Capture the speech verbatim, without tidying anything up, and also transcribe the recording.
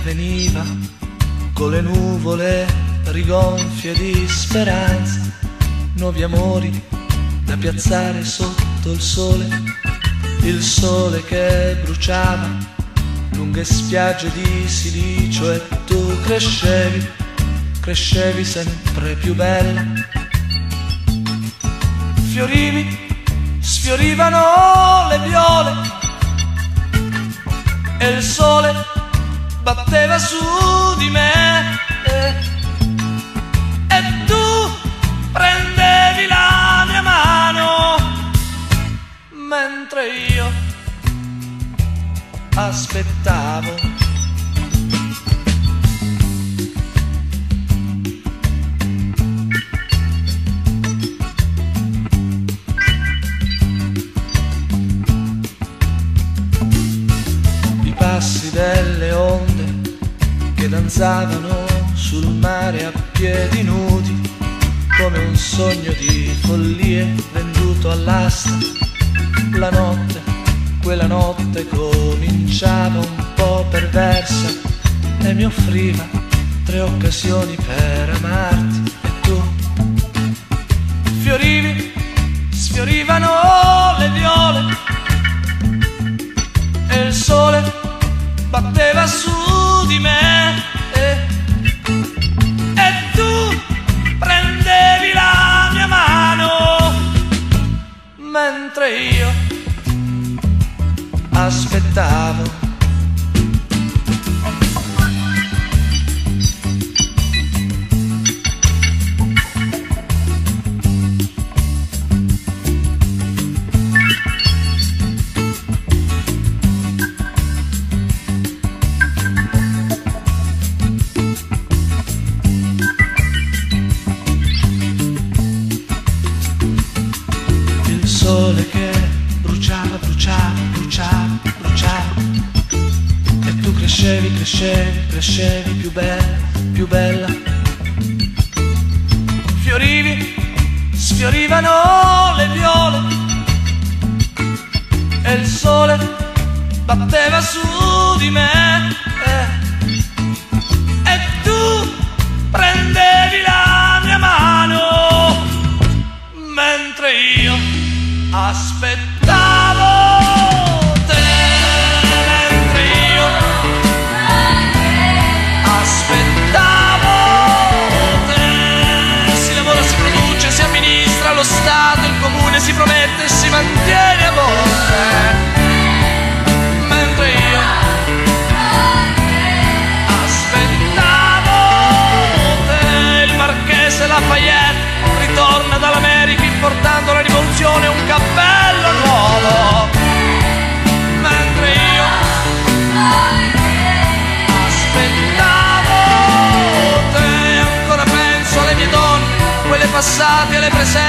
veniva con le nuvole rigonfie di speranza, nuovi amori da piazzare sotto il sole, il sole che bruciava lunghe spiagge di silicio e tu crescevi, crescevi sempre più bella. Fiorivi, sfiorivano le viole e il sole batteva su di me e, e tu prendevi la mia mano mentre io aspettavo. I passi delle onde che danzavano sul mare a piedi nudi, come un sogno di follie venduto all'asta. La notte, quella notte cominciava un po' perversa e mi offriva tre occasioni per amarti e tu fiorivi, sfiorivano le viole e il sole batteva su di me e, e tu prendevi la mia mano mentre io aspettavo. Il sole che bruciava, bruciava, bruciava, bruciava e tu crescevi, crescevi, crescevi più bella, più bella. Fiorivi, sfiorivano le viole e il sole batteva su di me e, e tu prendevi la mia mano mentre io aspettavo te, mentre io aspettavo te. Si lavora, si produce, si amministra lo Stato, il comune si promette e si mantiene a monte, mentre io aspettavo te. Il marchese Lafayette ritorna dall'America portando la rivoluzione e un cappello nuovo, mentre io aspettavo te. Ancora penso alle mie donne, quelle passate e alle presenti,